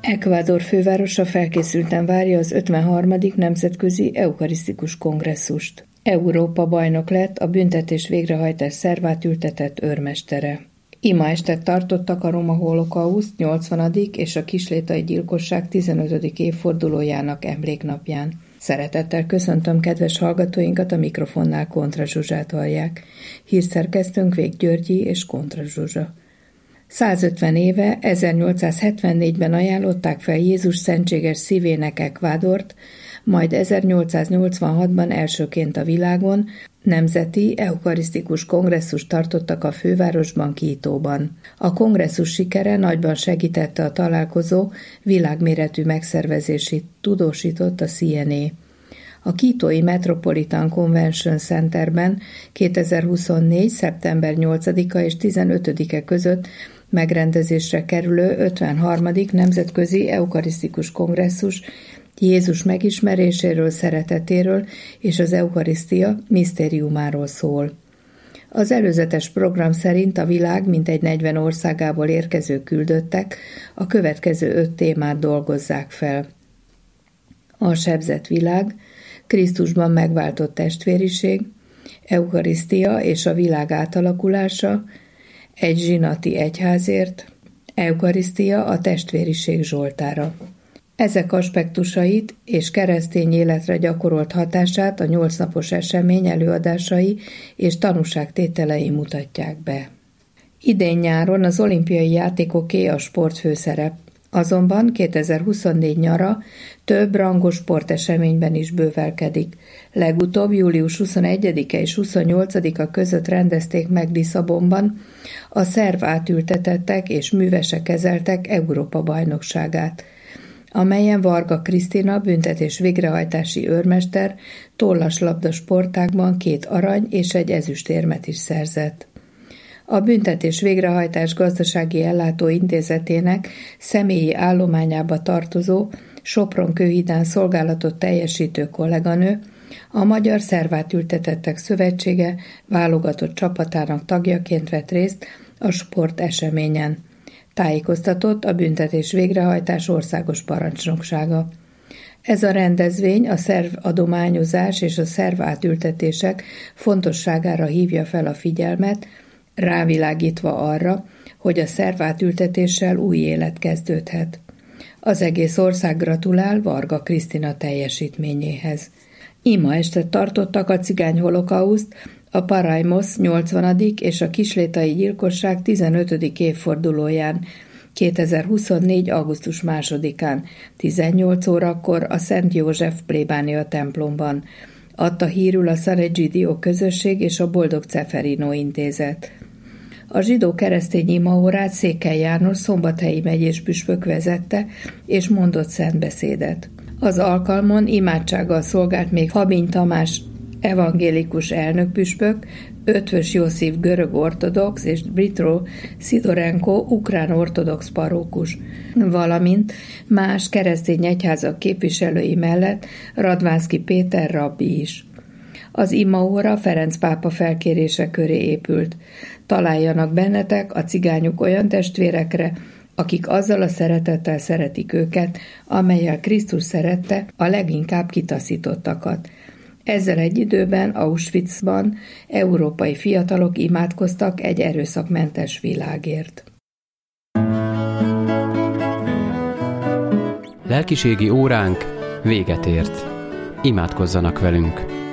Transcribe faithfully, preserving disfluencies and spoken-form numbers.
Ecuador fővárosa felkészülten várja az ötvenharmadik Nemzetközi Eukarisztikus Kongresszust. Európa bajnok lett a büntetés végrehajtás szervát ültetett őrmestere. Ima estet tartottak a roma holokauszt nyolcvanadik és a kislétai gyilkosság tizenötödik évfordulójának emléknapján. Szeretettel köszöntöm kedves hallgatóinkat, a mikrofonnál Kontra Zsuzsát hallják. Hírszerkesztőnk Vég Györgyi és Kontra Zsuzsa. százötven éve, ezernyolcszázhetvennégyben ajánlották fel Jézus szentséges szívének Ecuadort, majd ezernyolcszáznyolcvanhatban elsőként a világon nemzeti eukarisztikus kongresszust tartottak a fővárosban, Quítóban. A kongresszus sikere nagyban segítette a találkozó világméretű megszervezését, tudósított a cé en á. A Quítói Metropolitan Convention Centerben kétezer-huszonnégy. szeptember nyolcadika és tizenötödike között megrendezésre kerülő ötvenharmadik Nemzetközi Eukarisztikus Kongresszus Jézus megismeréséről, szeretetéről és az eukarisztia misztériumáról szól. Az előzetes program szerint a világ mintegy negyven országából érkező küldöttek a következő öt témát dolgozzák fel. A sebzett világ, Krisztusban megváltott testvériség, eukarisztia és a világ átalakulása, egy zsinati egyházért, eukarisztia a testvériség zsoltára. Ezek aspektusait és keresztény életre gyakorolt hatását a nyolcnapos esemény előadásai és tanúságtételei mutatják be. Idén nyáron az olimpiai játékoké a sport főszerep, azonban kétezer-huszonnégy nyara több rangos sporteseményben is bővelkedik. Legutóbb július huszonegyedike és huszonnyolcadika között rendezték meg Lisszabonban a szerv átültetettek és művesek kezeltek Európa-bajnokságát, amelyen Varga Krisztina büntetés végrehajtási őrmester tollaslabda sportágban két arany és egy ezüstérmet is szerzett. A büntetés végrehajtás gazdasági ellátó intézetének személyi állományába tartozó Sopron-Kőhidán szolgálatot teljesítő kolléganő, a Magyar Szervátültetettek Szövetsége válogatott csapatának tagjaként vett részt a sporteseményen. Tájékoztatott a büntetés végrehajtás országos parancsnoksága. Ez a rendezvény a szervadományozás és a szervátültetések fontosságára hívja fel a figyelmet, rávilágítva arra, hogy a szervátültetéssel új élet kezdődhet. Az egész ország gratulál Varga Krisztina teljesítményéhez. Ima estet tartottak a cigány holokauszt, a Paraimos nyolcvanadik és a kislétai gyilkosság tizenötödik évfordulóján, kétezer-huszonnégy. augusztus másodikán, tizennyolc órakor a Szent József plébánia templomban. Adta hírül a San Egidio közösség és a Boldog Ceferino intézet. A zsidó-keresztény imaórát Székely János szombathelyi megyés püspök vezette és mondott szentbeszédet. Az alkalmon imádsággal szolgált még Habiny Tamás evangélikus elnökpüspök, Ötvös József görög ortodox és Dmytro Szidorenko ukrán ortodox parókus, valamint más keresztény egyházak képviselői mellett Radvánszky Péter rabbi is. Az imaóra Ferenc pápa felkérése köré épült. Találjanak bennetek a cigányok olyan testvérekre, akik azzal a szeretettel szeretik őket, amellyel Krisztus szerette a leginkább kitaszítottakat. Ezzel egy időben Auschwitzban európai fiatalok imádkoztak egy erőszakmentes világért. Lelkiségi óránk véget ért. Imádkozzanak velünk!